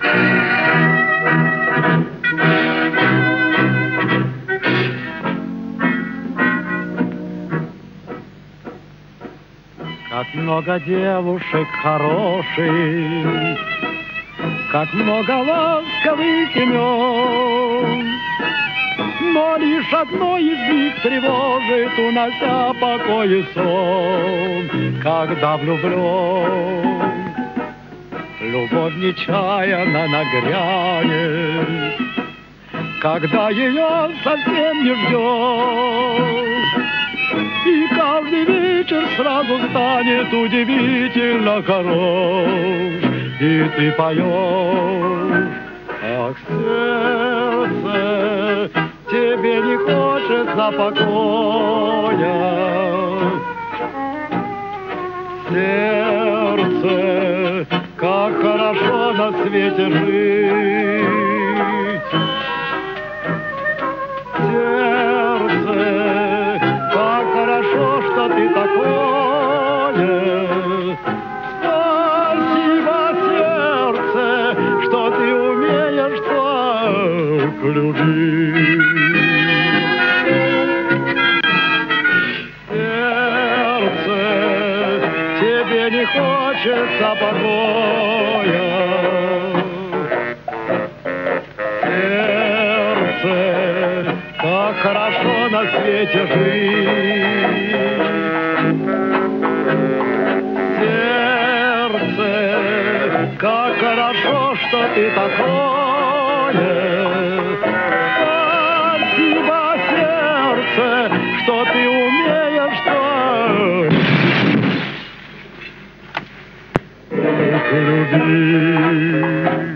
Как много девушек хороших, как много ласковых имен, но лишь одно из них тревожит, унося покой и сон, когда влюблен. Любовь нечаянно нагрянет, когда ее совсем не ждешь, и каждый вечер сразу станет удивительно хорош, и ты поешь: ах, сердце, тебе не хочется покоя, сердце, как хорошо на свете жить, сердце, как хорошо, что ты такое. Спасибо, сердце, что ты умеешь так любить. Сердце, тебе не хочется покоя, сердце, как хорошо на свете жить, сердце, как хорошо, что ты такое. Спасибо, сердце, что ты умеешь так любить.